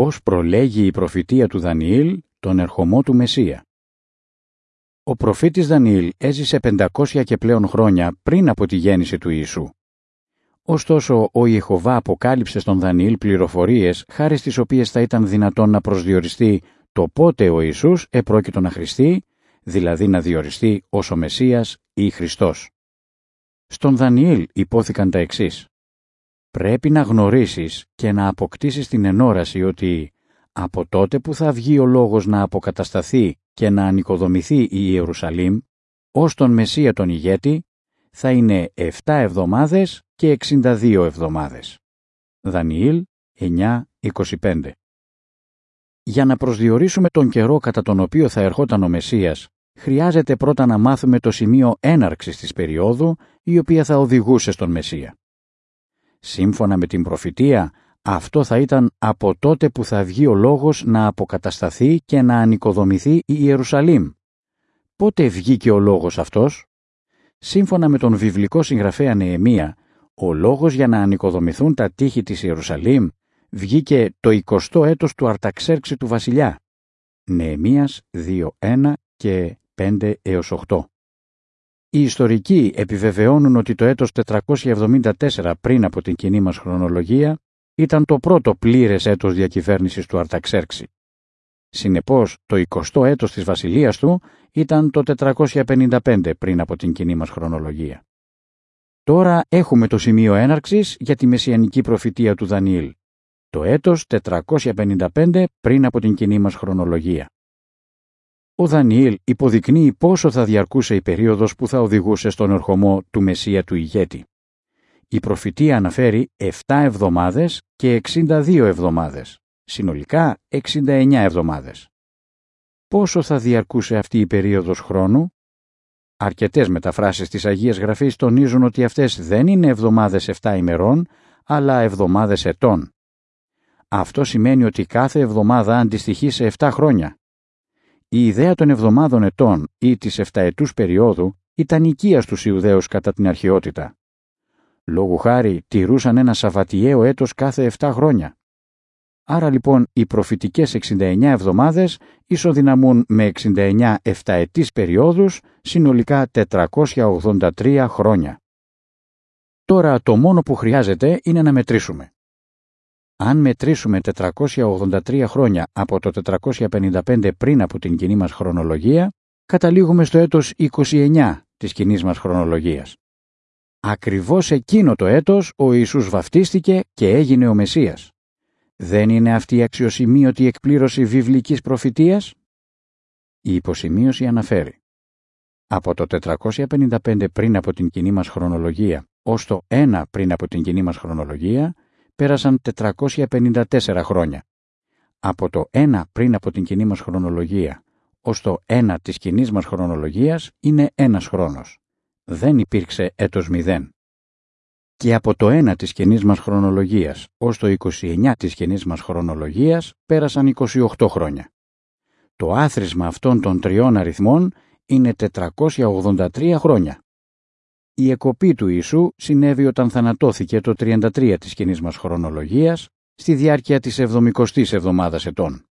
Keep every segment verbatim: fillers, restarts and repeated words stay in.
πώς προλέγει η προφητεία του Δανιήλ τον ερχομό του Μεσσία. Ο προφήτης Δανιήλ έζησε πεντακόσια και πλέον χρόνια πριν από τη γέννηση του Ιησού. Ωστόσο, ο Ιεχωβά αποκάλυψε στον Δανιήλ πληροφορίες χάρη στις οποίες θα ήταν δυνατόν να προσδιοριστεί το πότε ο Ιησούς επρόκειτο να χρηστεί, δηλαδή να διοριστεί ως ο Μεσσίας ή Χριστός. Στον Δανιήλ υπόθηκαν τα εξής. Πρέπει να γνωρίσεις και να αποκτήσεις την ενόραση ότι από τότε που θα βγει ο λόγος να αποκατασταθεί και να ανοικοδομηθεί η Ιερουσαλήμ, ως τον Μεσσία τον ηγέτη, θα είναι επτά εβδομάδες και εξήντα δύο εβδομάδες. Δανιήλ εννιά είκοσι πέντε. Για να προσδιορίσουμε τον καιρό κατά τον οποίο θα ερχόταν ο Μεσσίας, χρειάζεται πρώτα να μάθουμε το σημείο έναρξης της περίοδου, η οποία θα οδηγούσε στον Μεσσία. Σύμφωνα με την προφητεία, αυτό θα ήταν από τότε που θα βγει ο λόγος να αποκατασταθεί και να ανοικοδομηθεί η Ιερουσαλήμ. Πότε βγήκε ο λόγος αυτός? Σύμφωνα με τον βιβλικό συγγραφέα Νεεμία, ο λόγος για να ανοικοδομηθούν τα τείχη της Ιερουσαλήμ βγήκε το εικοστό έτος του Αρταξέρξη του βασιλιά. Νεεμίας δύο ένα και πέντε έως οκτώ. Οι ιστορικοί επιβεβαιώνουν ότι το έτος τετρακόσια εβδομήντα τέσσερα πριν από την κοινή μας χρονολογία ήταν το πρώτο πλήρες έτος διακυβέρνησης του Αρταξέρξη. Συνεπώς, το εικοστό έτος της βασιλείας του ήταν το τετρακόσια πενήντα πέντε πριν από την κοινή μας χρονολογία. Τώρα έχουμε το σημείο έναρξης για τη μεσιανική προφητεία του Δανιήλ. Το έτος τετρακόσια πενήντα πέντε πριν από την κοινή μας χρονολογία. Ο Δανιήλ υποδεικνύει πόσο θα διαρκούσε η περίοδος που θα οδηγούσε στον ερχομό του Μεσσία του ηγέτη. Η προφητεία αναφέρει επτά εβδομάδες και εξήντα δύο εβδομάδες, συνολικά εξήντα εννιά εβδομάδες. Πόσο θα διαρκούσε αυτή η περίοδος χρόνου? Αρκετές μεταφράσεις της Αγίας Γραφής τονίζουν ότι αυτές δεν είναι εβδομάδες επτά ημερών, αλλά εβδομάδες ετών. Αυτό σημαίνει ότι κάθε εβδομάδα αντιστοιχεί σε επτά χρόνια. Η ιδέα των εβδομάδων ετών ή της επταετούς περίοδου ήταν οικία στους Ιουδαίους κατά την αρχαιότητα. Λόγου χάρη τηρούσαν ένα σαββατιαίο έτος κάθε επτά χρόνια. Άρα λοιπόν οι προφητικές εξήντα εννιά εβδομάδες ισοδυναμούν με εξήντα εννιά επταετής περιόδους, συνολικά τετρακόσια ογδόντα τρία χρόνια. Τώρα το μόνο που χρειάζεται είναι να μετρήσουμε. Αν μετρήσουμε τετρακόσια ογδόντα τρία χρόνια από το τετρακόσια πενήντα πέντε πριν από την κοινή μας χρονολογία, καταλήγουμε στο έτος είκοσι εννιά της κοινής μας χρονολογίας. Ακριβώς εκείνο το έτος ο Ιησούς βαφτίστηκε και έγινε ο Μεσσίας. Δεν είναι αυτή η αξιοσημείωτη εκπλήρωση βιβλικής προφητείας? Η υποσημείωση αναφέρει. Από το τετρακόσια πενήντα πέντε πριν από την κοινή μας χρονολογία ως το ένα πριν από την κοινή μας χρονολογία πέρασαν τετρακόσια πενήντα τέσσερα χρόνια. Από το ένα πριν από την κοινή μας χρονολογία ως το ένα της κοινής μας χρονολογίας είναι ένας χρόνος. Δεν υπήρξε έτος μηδέν. Και από το ένα της κοινής μας χρονολογίας ως το είκοσι εννιά της κοινής μας χρονολογίας πέρασαν είκοσι οκτώ χρόνια. Το άθροισμα αυτών των τριών αριθμών είναι τετρακόσια ογδόντα τρία χρόνια. Η εκοπή του Ιησού συνέβη όταν θανατώθηκε το τριάντα τρία της κοινής μας χρονολογίας στη διάρκεια της εβδομηκοστής εβδομάδας ετών.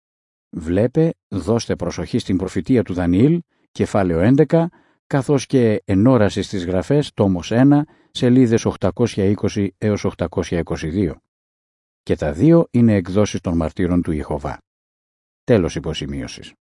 Βλέπε, δώστε προσοχή στην προφητεία του Δανιήλ, κεφάλαιο έντεκα, καθώς και ενόραση στις γραφές, τόμος ένα, σελίδες οκτακόσια είκοσι έως οκτακόσια είκοσι δύο. Και τα δύο είναι εκδόσεις των μαρτύρων του Ιεχωβά. Τέλος υποσημείωσης.